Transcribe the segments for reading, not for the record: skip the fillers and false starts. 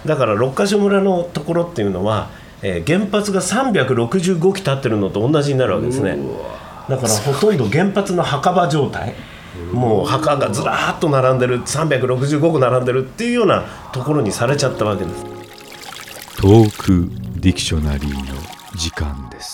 だから六ヶ所村のところっていうのは、原発が365基建ってるのと同じになるわけですね。だからほとんど原発の墓場状態、もう墓がずらーっと並んでる、365個並んでるっていうようなところにされちゃったわけです。 トークディクショナリーの時間です。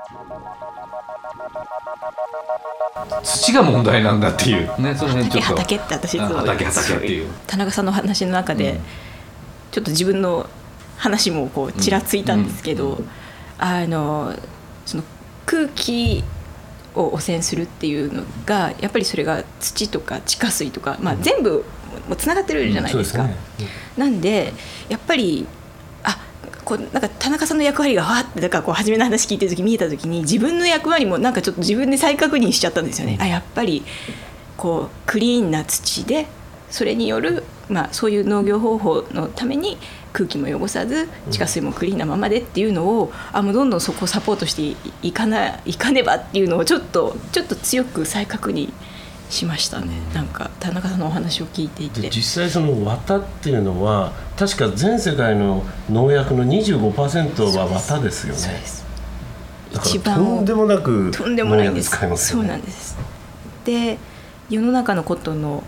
土が問題なんだっていうね、その辺ちょっと畑って私畑っていう田中さんの話の中で、ちょっと自分の話もこうちらついたんですけど、その空気を汚染するっていうのがやっぱりそれが土とか地下水とか、全部もうつながってるじゃないですか。なんでやっぱりこうなんか田中さんの役割がわってだからこう初めの話聞いてる時見えた時に自分の役割もなんかちょっと自分で再確認しちゃったんですよね。やっぱりこうクリーンな土でそれによる、そういう農業方法のために空気も汚さず地下水もクリーンなままでっていうのをもうどんどんそこをサポートしていかねばっていうのをちょっと強く再確認しましたね。なんか田中さんのお話を聞いていて、 で実際その綿っていうのは確か全世界の農薬の 25% は綿ですよね。 そうです。 だからとんでもなく農薬使いますよね。 そうなんです。で世の中のコットンの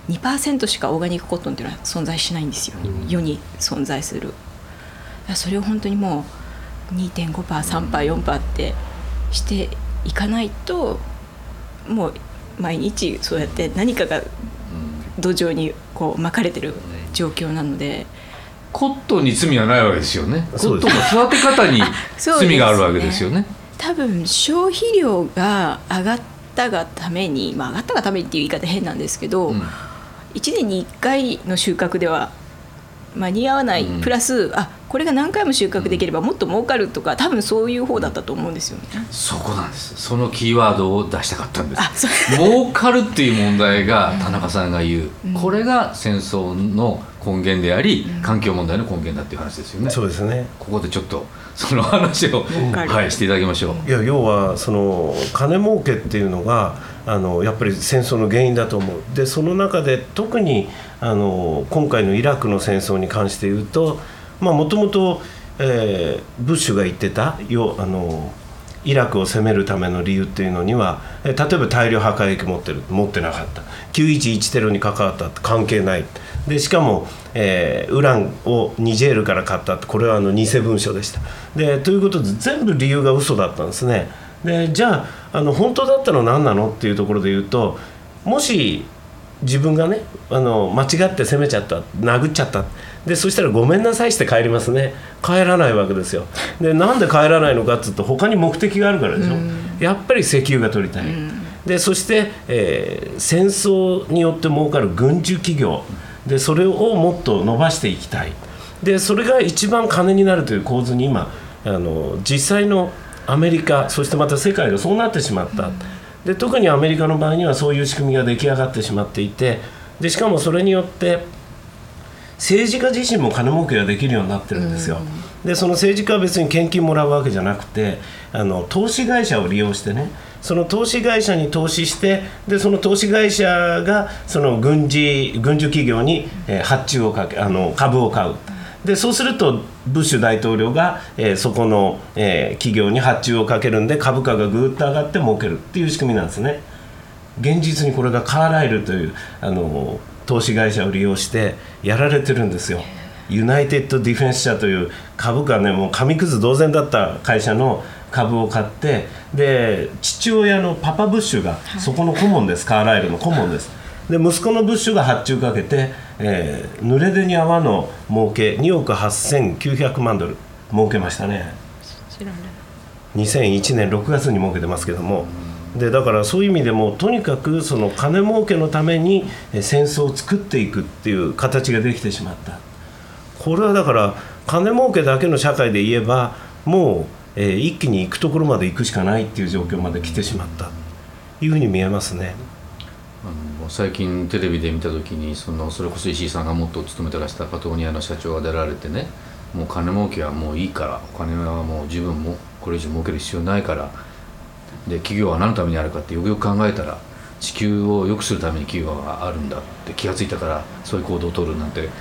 2% しかオーガニックコットンっていうのは存在しないんですよ、世に存在する。それを本当にもう 2.5%、3%、4% ってしていかないと、もう毎日そうやって何かが土壌にこう撒かれてる状況なので、 コットンに罪はないわけですよね。コットンの育て方に罪があるわけですよね。 多分消費量が上がったがために、上がったがためにっていう言い方変なんですけど、1年に1回の収穫では間に合わない、プラスこれが何回も収穫できればもっと儲かるとか、多分そういう方だったと思うんですよね。 そこなんです。そのキーワードを出したかったんです。儲かるっていう問題が田中さんが言う、これが戦争の根源であり、環境問題の根源だっていう話ですよね。 そうですね。 ここでちょっとその話を、していただきましょう。 要はその金儲けっていうのがやっぱり戦争の原因だと思う。でその中で特に今回のイラクの戦争に関して言うと、もともとブッシュが言ってたイラクを攻めるための理由っていうのには、例えば大量破壊兵器持ってなかった、911テロに関わったって関係ないで、しかも、ウランをニジェールから買ったって、これは偽文書でした。でということで全部理由が嘘だったんですね。でじゃあ本当だったの何なのっていうところで言うと、もし自分がね間違って攻めちゃった、殴っちゃった、でそしたらごめんなさいして帰りますね。帰らないわけですよ。でなんで帰らないのかっていうと、他に目的があるからでしょ。やっぱり石油が取りたい。でそして、戦争によって儲かる軍需企業で、それをもっと伸ばしていきたい。でそれが一番金になるという構図に今実際のアメリカ、そしてまた世界がそうなってしまった。で特にアメリカの場合にはそういう仕組みが出来上がってしまっていて、でしかもそれによって政治家自身も金儲けができるようになってるんですよ。でその政治家は別に献金もらうわけじゃなくて、投資会社を利用してね、その投資会社に投資して、でその投資会社がその軍需企業に発注をかけ株を買う。でそうするとブッシュ大統領が、そこの、企業に発注をかけるんで、株価がぐーっと上がって儲けるっていう仕組みなんですね。現実にこれがカーライルという投資会社を利用してやられてるんですよ。ユナイテッド・ディフェンス社という株価ね、もう紙くず同然だった会社の株を買って、で父親のパパブッシュがそこの顧問です。カーライルの顧問です。で息子のブッシュが発注かけて、濡れ手に泡の儲け2億8900万ドル儲けましたね。2001年6月に儲けてますけども、でだからそういう意味でもとにかくその金儲けのために戦争を作っていくっていう形ができてしまった。これはだから金儲けだけの社会で言えばもう、一気に行くところまで行くしかないっていう状況まで来てしまったというふうに見えますね。 最近テレビで見た時にそれこそ石井さんがもっと勤めてらしたパタゴニアの社長が出られてね、もう金儲けはもういいから、お金はもう十分もこれ以上儲ける必要ないから、で企業は何のためにあるかってよくよく考えたら地球を良くするために企業があるんだって気がついたからそういう行動を取るなんて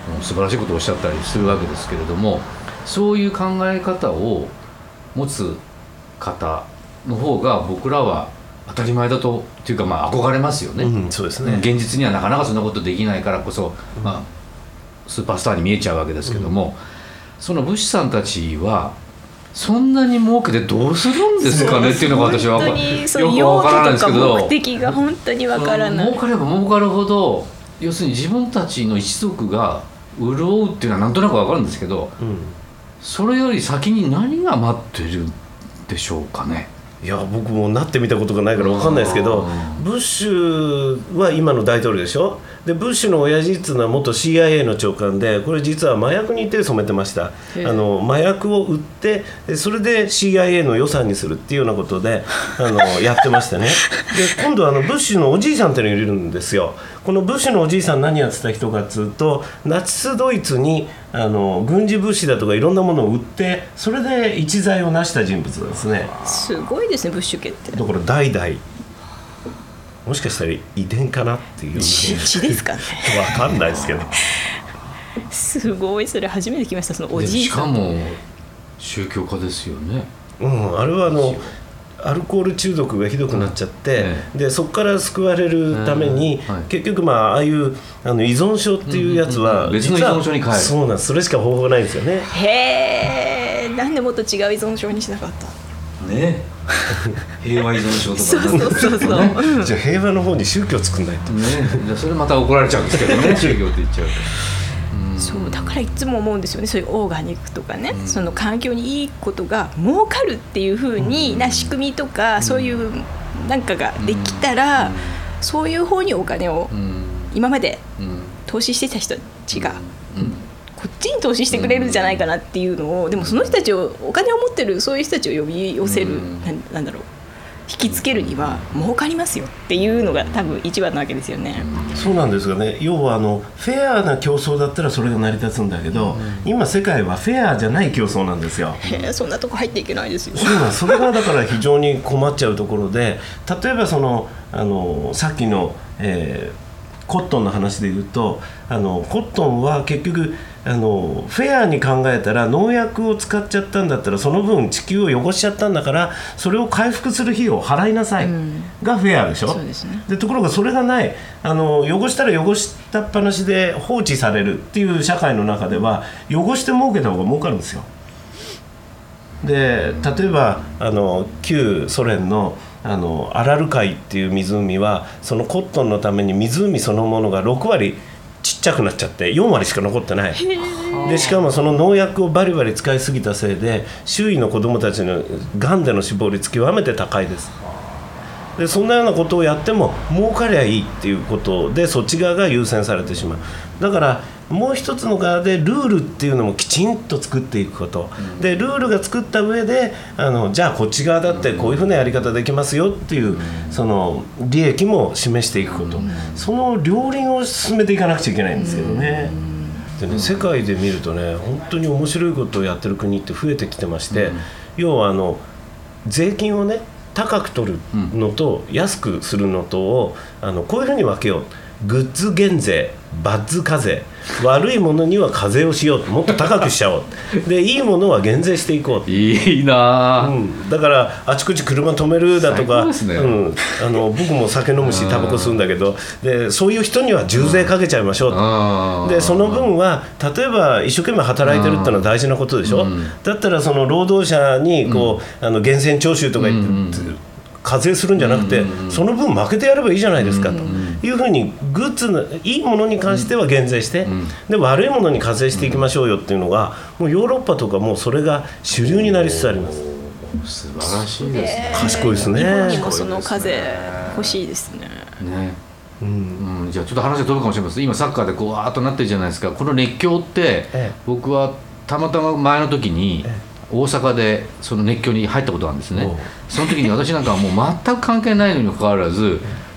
素晴らしいことをおっしゃったりするわけですけれども、そういう考え方を持つ方の方が僕らは当たり前だとっていうか、憧れますよね、 そうですね。 現実にはなかなかそんなことできないからこそ、スーパースターに見えちゃうわけですけども、その武士さんたちはそんなに儲けてどうするんですかねっていうのが私はよくわからないんですけど、 目的が本当にわからない。 儲かれば儲かるほど、要するに自分たちの一族が潤うっていうのはなんとなくわかるんですけど、それより先に何が待ってるんでしょうかね。 いや僕もなってみたことがないから分かんないですけど、ブッシュは今の大統領でしょ。でブッシュの親父っていうのは元 CIA の長官で、これ実は麻薬に手を染めてました。麻薬を売ってそれで CIA の予算にするっていうようなことでやってましたね。で今度ブッシュのおじいさんっていうのがいるんですよ。このブッシュのおじいさん何やってた人かっつうと、ナチスドイツに軍事物資だとかいろんなものを売って、それで一財を成した人物なんですね。 すごいですね、ブッシュ家って。 だから代々もしかしたら遺伝かなっていう血ですかね。 分かんないですけどすごい、それ初めて聞きました。そのおじいさん。 しかも宗教家ですよね。 あれはアルコール中毒がひどくなっちゃって、でそこから救われるために、結局ああいう依存症っていうやつは別の依存症に変える。 そうなんです。それしか方法がないんですよね。 へえ、なんでもっと違う依存症にしなかったね。平和依存症とかそうじゃあ平和の方に宗教作んないとね。じゃあそれまた怒られちゃうんですけどね宗教って言っちゃうと。 そうだからいつも思うんですよね。そういうオーガニックとかね、その環境にいいことが儲かるっていう風にな仕組みとか、そういうなんかができたら、そういう方にお金を今まで投資してた人たちがこっちに投資してくれるんじゃないかなっていうのを、でもその人たちを、お金を持ってるそういう人たちを呼び寄せる、なんだろう、引きつけるには儲かりますよっていうのが多分一番なわけですよね。 そうなんですがね、要はフェアな競争だったらそれが成り立つんだけど、今世界はフェアじゃない競争なんですよ。 そんなとこ入っていけないですよ。 それがだから非常に困っちゃうところで、例えばさっきの、コットンの話で言うと、コットンは結局フェアに考えたら、農薬を使っちゃったんだったらその分地球を汚しちゃったんだから、それを回復する費用を払いなさい、がフェアでしょ。 そうですね。 でところがそれがない、汚したら汚したっぱなしで放置されるっていう社会の中では、汚して儲けた方が儲かるんですよ。で例えば旧ソ連のアラル海っていう湖は、そのコットンのために湖そのものが6割ちっちゃくなっちゃって4割しか残ってない。でしかもその農薬をバリバリ使いすぎたせいで、周囲の子どもたちのがんでの死亡率極めて高いです。でそんなようなことをやっても儲かりゃいいっていうことで、そっち側が優先されてしまう。だからもう一つの側でルールっていうのもきちんと作っていくこと、でルールが作った上でじゃあこっち側だってこういうふうなやり方できますよっていう、その利益も示していくこと、その両輪を進めていかなくちゃいけないんですけどね。でね、世界で見るとね、本当に面白いことをやってる国って増えてきてまして、要は税金をね高く取るのと安くするのとをこういうふうに分けよう。グッズ減税、バッズ課税、悪いものには課税をしよう、もっと高くしちゃおうで、いいものは減税していこう。 いいな、 だからあちこち車止めるだとか、僕も酒飲むしタバコ吸うんだけど、でそういう人には重税かけちゃいましょう。でその分は例えば一生懸命働いてるってのは大事なことでしょ。だったらその労働者に源泉徴収とか言って課税するんじゃなくて、その分負けてやればいいじゃないですかというふうに、グッズのいいものに関しては減税して、で悪いものに課税していきましょうよっていうのが、もうヨーロッパとかもうそれが主流になりつつあります。 素晴らしいですね。 賢いですね。 日本にもその課税欲しいですね。 じゃあちょっと話が飛ぶかもしれません。今サッカーでこうわーっとなってるじゃないですか。この熱狂って、僕はたまたま前の時に大阪でその熱狂に入ったことなんですね。その時に私なんかはもう全く関係ないのにもかかわらず、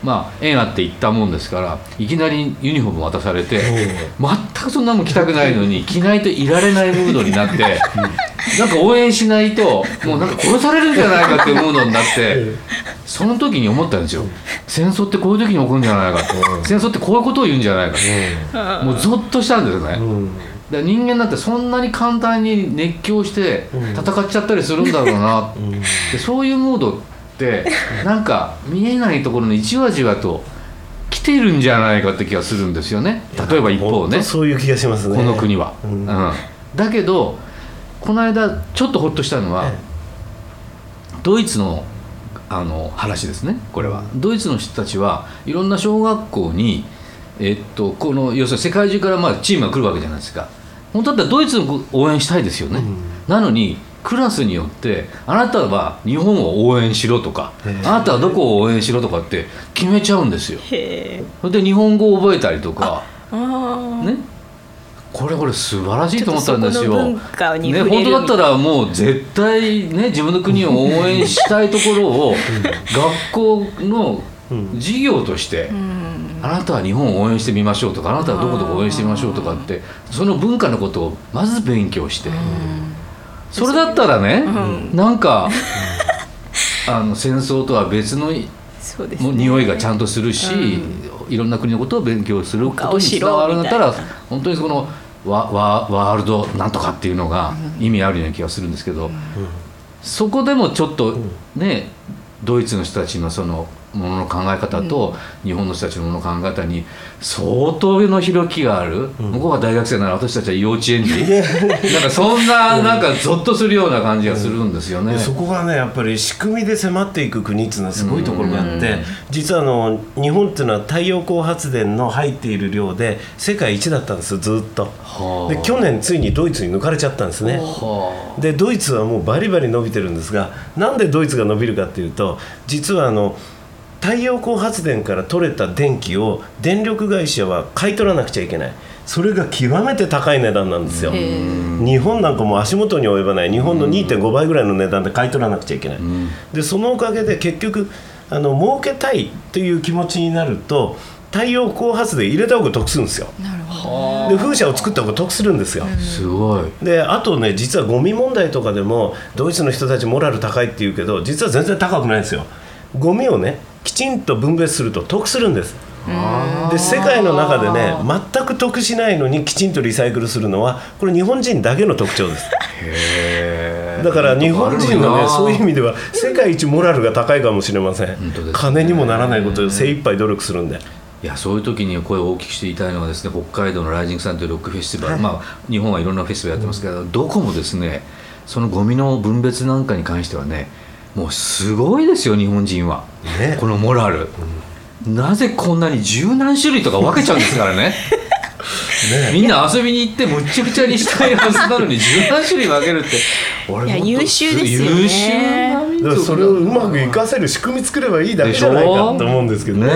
縁あって行ったもんですからいきなりユニフォーム渡されて全くそんなもん着たくないのに着ないといられないムードになってなんか応援しないともうなんか殺されるんじゃないかっていうムードになってその時に思ったんですよ。戦争ってこういう時に起こるんじゃないかと戦争ってこういうことを言うんじゃないかともうゾッとしたんですよね。で人間だってそんなに簡単に熱狂して戦っちゃったりするんだろうなでそういうムードってなんか見えないところにじわじわと来てるんじゃないかって気がするんですよね。例えば一方ねそういう気がしますねこの国は、だけどこの間ちょっとほっとしたのは、ドイツの話ですね。これはドイツの人たちはいろんな小学校にこの要するに世界中からチームが来るわけじゃないですか。本当だったらドイツを応援したいですよね、なのにクラスによってあなたは日本を応援しろとかあなたはどこを応援しろとかって決めちゃうんですよ。それで日本語を覚えたりとかねこれ素晴らしいと思ったんですよ。本当だったらもう絶対ね自分の国を応援したいところを学校の授業としてあなたは日本を応援してみましょうとかあなたはどこどこ応援してみましょうとかってその文化のことをまず勉強してそれだったらねなんか戦争とは別の匂いがちゃんとするしいろんな国のことを勉強することにつながるんだったら本当にそのワールドなんとかっていうのが意味あるような気がするんですけどそこでもちょっとねドイツの人たちのそのものの考え方と日本の人たちのものの考え方に相当の開きがある、向こうが大学生なら私たちは幼稚園児なんかそんななんかゾッとするような感じがするんですよね。 そこがねやっぱり仕組みで迫っていく国っていうのはすごいところがあって実は日本っていうのは太陽光発電の入っている量で世界一だったんですよずっと。で去年ついにドイツに抜かれちゃったんですね。でドイツはもうバリバリ伸びてるんですがなんでドイツが伸びるかっていうと実は太陽光発電から取れた電気を電力会社は買い取らなくちゃいけない。それが極めて高い値段なんですよ。日本なんかもう足元に及ばない日本の 2.5 倍ぐらいの値段で買い取らなくちゃいけない。でそのおかげで結局儲けたいという気持ちになると太陽光発電入れた方が得するんですよ。なるほど。で風車を作った方が得するんですよ。 すごい。 であとね実はゴミ問題とかでもドイツの人たちモラル高いっていうけど実は全然高くないんですよ。ゴミをねきちんと分別すると得するんです。で世界の中でね全く得しないのにきちんとリサイクルするのはこれ日本人だけの特徴です。だから日本人はねそういう意味では世界一モラルが高いかもしれません、金にもならないことを精一杯努力するんで。 いやそういう時に声を大きくして言いたいのはですね北海道のライジングサンというロックフェスティバル、日本はいろんなフェスティバルやってますけど、どこもですねそのゴミの分別なんかに関してはねもうすごいですよ日本人は、このモラル、なぜこんなに十何種類とか分けちゃうんですからねみんな遊びに行ってむっちゃくちゃにしたいはずなのに十何種類分けるっていや優秀ですよね。 優秀な民族だからそれをうまく活かせる仕組み作ればいいだけじゃないかと思うんですけどね。 も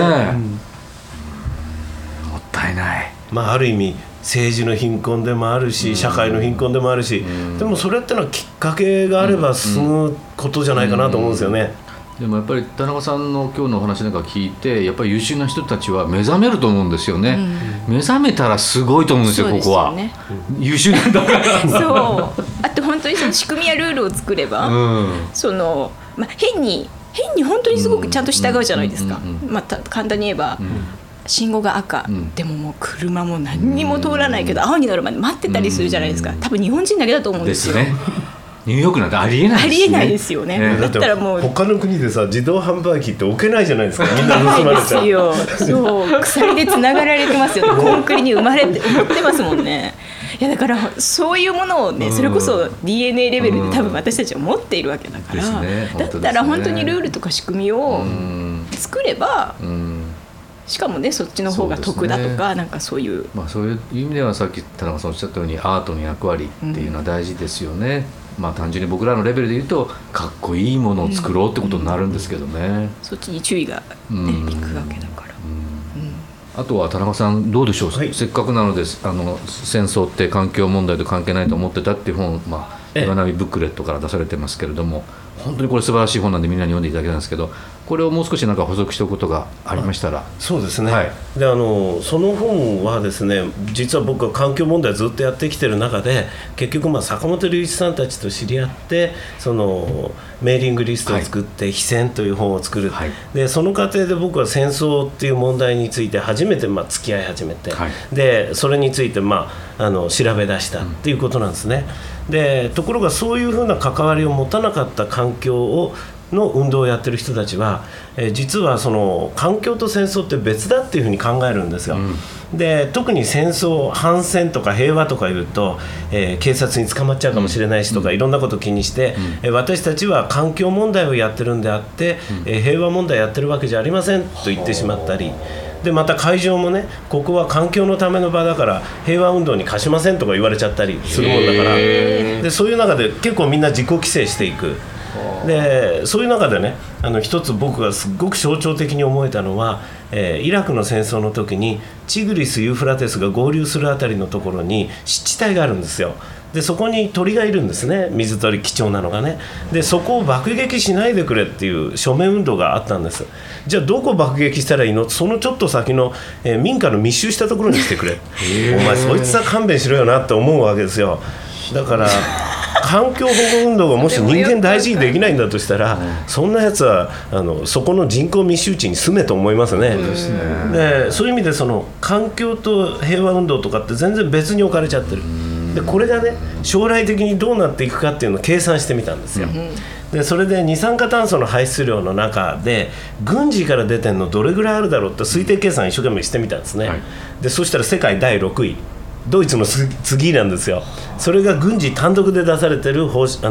ったいない。 ある意味政治の貧困でもあるし社会の貧困でもあるし、でもそれってのはきっかけがあれば進むことじゃないかなと思うんですよね。 でもやっぱり田中さんの今日のお話なんか聞いてやっぱり優秀な人たちは目覚めると思うんですよね、目覚めたらすごいと思うんですよ、ここは、優秀なんだからそうあと本当にその仕組みやルールを作れば、変に本当にすごくちゃんと従うじゃないですか。簡単に言えば、信号が赤、でももう車も何にも通らないけど、青になるまで待ってたりするじゃないですか。多分日本人だけだと思うんですよ。 ですね。ニューヨークなんてありえないですね。 ありえないですよね。だったらもう他の国でさ自動販売機って置けないじゃないですか。みんな盗まれちゃう。 そう鎖でつながられてますよ。コンクリに埋まってますもんね。いやだからそういうものをね、それこそ DNA レベルで多分私たちは持っているわけだから、だったら本当にルールとか仕組みを作れば、しかもねそっちの方が得だとか、なんかそういう、 そういう意味ではさっき田中さんおっしゃったようにアートの役割っていうのは大事ですよね。単純に僕らのレベルで言うとかっこいいものを作ろうってことになるんですけどね、 そっちに注意が、ねいくわけだから、 あとは田中さんどうでしょう、せっかくなので戦争って環境問題と関係ないと思ってたっていう本、岩波ブックレットから出されてますけれども、本当にこれ素晴らしい本なんでみんなに読んでいただきたいんですけど、 これをもう少しなんか補足しておくことがありましたら。 そうですね、 はい、 でその本はですね、実は僕は環境問題ずっとやってきてる中で、結局坂本龍一さんたちと知り合って、そのメーリングリストを作って、非戦という本を作る、はい、でその過程で僕は戦争っていう問題について初めて付き合い始めて、はい、でそれについて調べ出したっていうことなんですね。でところがそういうふうな関わりを持たなかった環境の運動をやってる人たちは、実はその環境と戦争って別だっていうふうに考えるんですよ、で特に戦争、反戦とか平和とか言うと、警察に捕まっちゃうかもしれないしとか、いろんなことを気にして、私たちは環境問題をやってるんであって、平和問題やってるわけじゃありませんと言ってしまったり、でまた会場もね、ここは環境のための場だから平和運動に貸しませんとか言われちゃったりするもんだから、でそういう中で結構みんな自己規制していく。でそういう中でね、一つ僕がすごく象徴的に思えたのは、イラクの戦争の時にチグリス・ユーフラテスが合流するあたりのところに湿地帯があるんですよ。でそこに鳥がいるんですね、水鳥、貴重なのがね。でそこを爆撃しないでくれっていう署名運動があったんです。じゃあどこを爆撃したらいいの？そのちょっと先の、民家の密集したところに来てくれお前そいつは勘弁しろよなって思うわけですよ。だから環境保護運動がもし人間大事にできないんだとしたら、そんなやつはそこの人口密集地に住めと思いますね。でそういう意味でその環境と平和運動とかって全然別に置かれちゃってる。でこれがね、将来的にどうなっていくかっていうのを計算してみたんですよ。でそれで二酸化炭素の排出量の中で軍事から出てるのどれぐらいあるだろうって推定計算一生懸命してみたんですね、でそしたら世界第6位、ドイツの次なんですよ。それが軍事単独で出されてる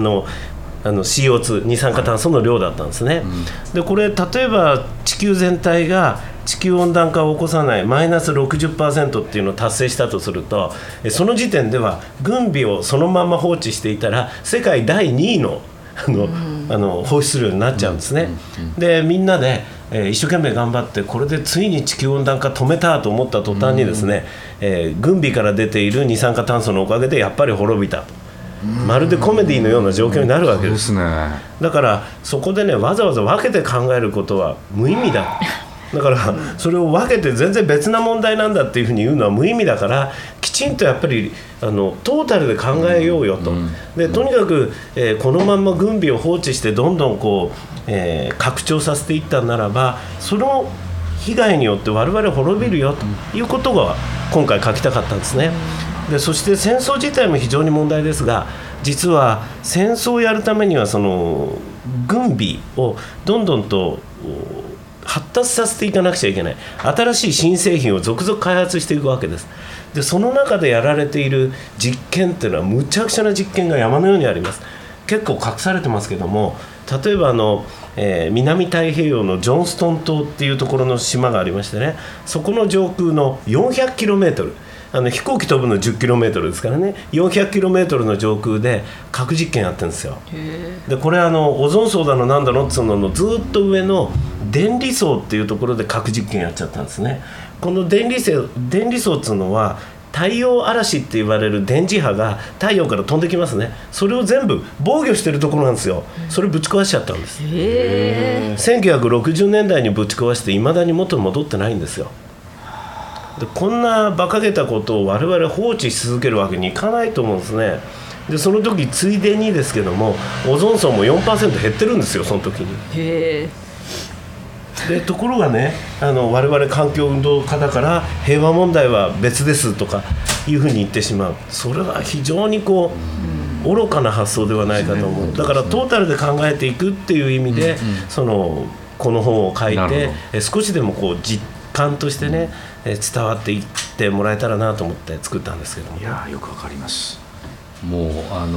CO2 二酸化炭素の量だったんですね、でこれ例えば地球全体が地球温暖化を起こさないマイナス 60% っていうのを達成したとすると、その時点では軍備をそのまま放置していたら世界第2位の放出量になっちゃうんですね、でみんなで一生懸命頑張って、これでついに地球温暖化止めたと思った途端にですね、軍備から出ている二酸化炭素のおかげでやっぱり滅びた、まるでコメディのような状況になるわけです。だからそこでね、わざわざ分けて考えることは無意味だ。だからそれを分けて全然別な問題なんだっていうふうに言うのは無意味だから、きちんとやっぱりトータルで考えようよと。でとにかく、このまんま軍備を放置してどんどん拡張させていったならば、その被害によって我々滅びるよということが今回書きたかったんですね。でそして戦争自体も非常に問題ですが、実は戦争をやるためにはその軍備をどんどんと発達させていかなくちゃいけない。新しい新製品を続々開発していくわけです。でその中でやられている実験っていうのはむちゃくちゃな実験が山のようにあります。結構隠されてますけども、例えば南太平洋のジョンストン島っていうところの島がありましてね、そこの上空の 400km、飛行機飛ぶの 10km ですからね、 400km の上空で核実験やってるんですよ。でこれオゾン層だのなんだのっていうののずっと上の電離層っていうところで核実験やっちゃったんですね。この電離層っていうのは太陽嵐って言われる電磁波が太陽から飛んできますね。それを全部防御してるところなんですよ。それぶち壊しちゃったんです。1960年代にぶち壊して未だに元に戻ってないんですよ。でこんな馬鹿げたことを我々放置し続けるわけにいかないと思うんですね。でその時ついでにですけども、オゾン層も 4% 減ってるんですよ、その時に。でところがね、我々環境運動家だから平和問題は別ですとかいうふうに言ってしまう。それは非常に愚かな発想ではないかと思う。だからトータルで考えていくっていう意味で、この本を書いて少しでも実感としてね、伝わっていってもらえたらなと思って作ったんですけども。 いやよくわかります。もう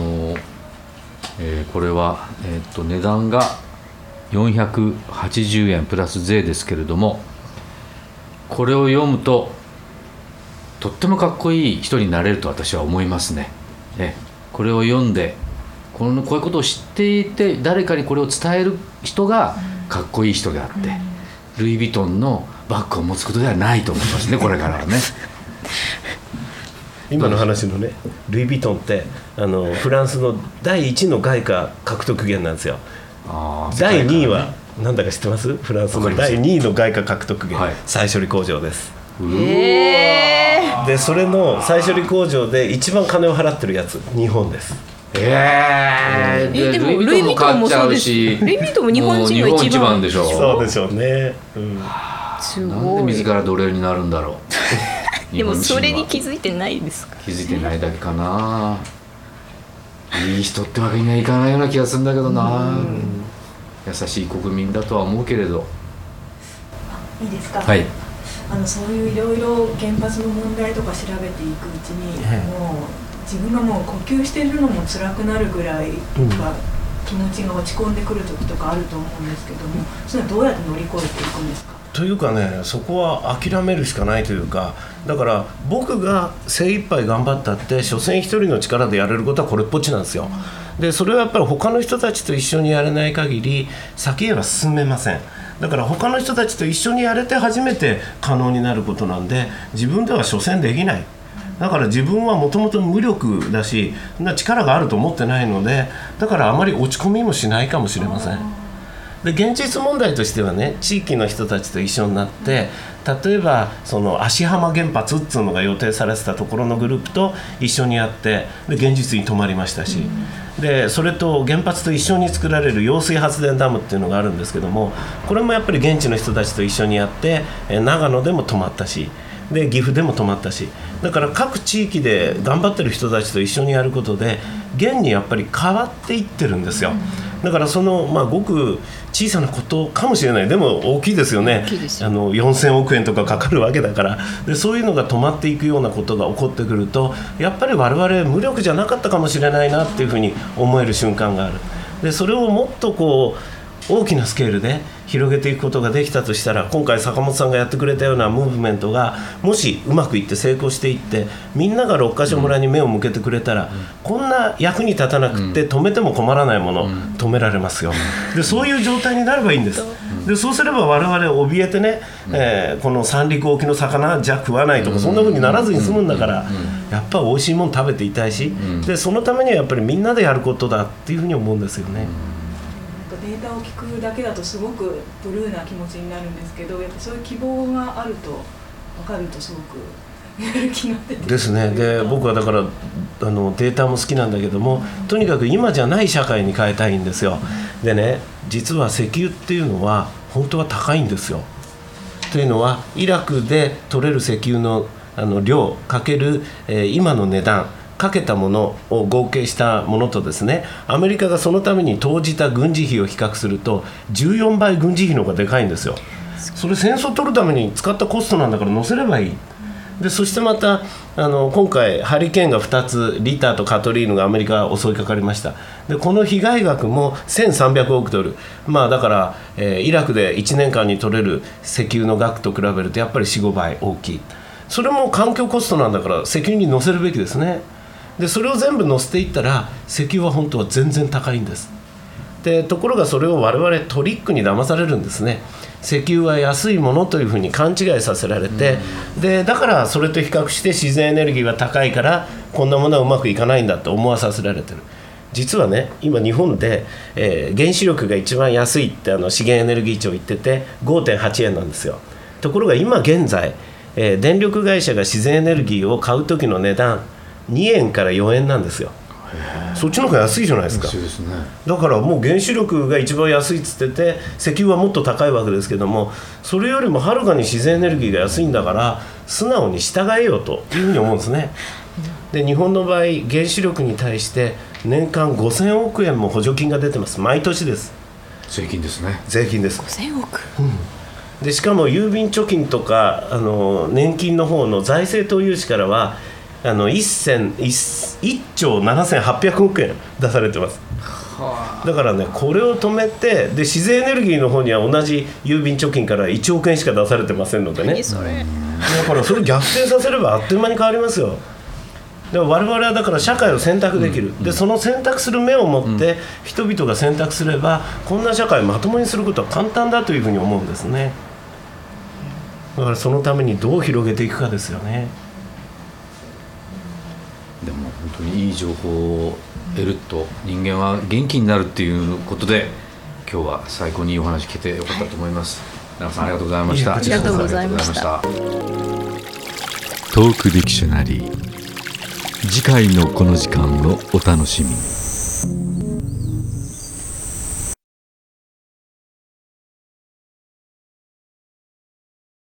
これは、値段が480円プラス税ですけれども、これを読むととってもかっこいい人になれると私は思いますね。これを読んでこういうことを知っていて誰かにこれを伝える人がかっこいい人であって、ルイ・ヴィトンのバッグを持つことではないと思いますね、これからはね。 今の話のね、ルイ・ヴィトンってフランスの第1の外貨獲得源なんですよ。第2位はなんだか知ってます？フランスの第2位の外貨獲得源、再処理工場です。でそれの再処理工場で一番金を払ってるやつ日本です。 でもルイ・ヴィトンもそうですし、ルイ・ヴィトンも日本人が一番でしょ。 そうでしょうね、 すごい。 なんで自ら奴隷になるんだろうでもそれに気づいてないですか？ 気づいてないだけかな。いい人ってわけにはいかないような気がするんだけどな。優しい国民だとは思うけれど。 いいですか？ はい。 そういういろいろ原発の問題とか調べていくうちに、もう自分がもう呼吸してるのも辛くなるぐらい気持ちが落ち込んでくる時とかあると思うんですけども、それはどうやって乗り越えていくんですか？ というかね、そこは諦めるしかないというか、だから僕が精一杯頑張ったって所詮一人の力でやれることはこれっぽっちなんですよ。でそれはやっぱり他の人たちと一緒にやれない限り先へは進めません。だから他の人たちと一緒にやれて初めて可能になることなんで、自分では所詮できない。だから自分はもともと無力だし、力があると思ってないので、だからあまり落ち込みもしないかもしれません。で現実問題としてはね、地域の人たちと一緒になって、例えばその芦浜原発っていうのが予定されてたところのグループと一緒にやって、で現実に止まりましたし、でそれと原発と一緒に作られる揚水発電ダムっていうのがあるんですけども、これもやっぱり現地の人たちと一緒にやって、長野でも止まったし、で岐阜でも止まったし、だから各地域で頑張ってる人たちと一緒にやることで現にやっぱり変わっていってるんですよ。だからその、ごく小さなことかもしれない、でも大きいですよね。4000億円とかかかるわけだから。でそういうのが止まっていくようなことが起こってくると、やっぱり我々無力じゃなかったかもしれないなっていうふうに思える瞬間がある。でそれをもっとこう大きなスケールで広げていくことができたとしたら、今回坂本さんがやってくれたようなムーブメントがもしうまくいって成功していって、みんなが六ヶ所村に目を向けてくれたら、こんな役に立たなくって止めても困らないもの止められますよ。でそういう状態になればいいんです。でそうすれば我々怯えてね、この三陸沖の魚じゃ食わないとか、そんな風にならずに済むんだから、やっぱ美味しいもの食べていたいし、でそのためにはやっぱりみんなでやることだっていうふうに思うんですよね。 データを聞くだけだとすごくブルーな気持ちになるんですけど、やっぱそういう希望があると分かるとすごくやる気が出てですね。で僕はだからデータも好きなんだけども、とにかく今じゃない社会に変えたいんですよ。でね、実は石油っていうのは本当は高いんですよ。というのはイラクで取れる石油の量かける、今の値段かけたものを合計したものとですね、アメリカがそのために投じた軍事費を比較すると14倍軍事費の方がでかいんですよ。それ戦争を取るために使ったコストなんだから乗せればいい。でそしてまた今回ハリケーンが2つ、リタとカトリーヌがアメリカ襲いかかりました。でこの被害額も1300億ドル、だから、イラクで1年間に取れる石油の額と比べるとやっぱり 4,5 倍大きい。それも環境コストなんだから石油に乗せるべきですね。でそれを全部乗せていったら石油は本当は全然高いんです。でところがそれを我々トリックに騙されるんですね。石油は安いものというふうに勘違いさせられて、でだからそれと比較して自然エネルギーは高いからこんなものはうまくいかないんだと思わさせられてる。実はね、今日本で、原子力が一番安いって資源エネルギー庁言ってて 5.8 円なんですよ。ところが今現在、電力会社が自然エネルギーを買う時の値段2円から4円なんですよ。そっちの方が安いじゃないですか。 安いですね。 だからもう原子力が一番安いっつってて、石油はもっと高いわけですけども、それよりもはるかに自然エネルギーが安いんだから素直に従えようというふうに思うんですね。で日本の場合原子力に対して年間5000億円も補助金が出てます。毎年です。 税金ですね。 税金です。 5000億、 でしかも郵便貯金とか年金の方の財政投融資からは1兆7800億円出されてます。だからね、これを止めて、で自然エネルギーの方には同じ郵便貯金から1億円しか出されてませんのでね。 何それ。 だからそれ逆転させればあっという間に変わりますよ。で我々はだから社会を選択できる、でその選択する目を持って人々が選択すれば、こんな社会をまともにすることは簡単だというふうに思うんですね。だからそのためにどう広げていくかですよね。 でも本当にいい情報を得ると人間は元気になるっていうことで、 今日は最高にいいお話聞けてよかったと思います。奈良さんありがとうございました。 ありがとうございました。 トークディクショナリー、次回のこの時間をお楽しみに。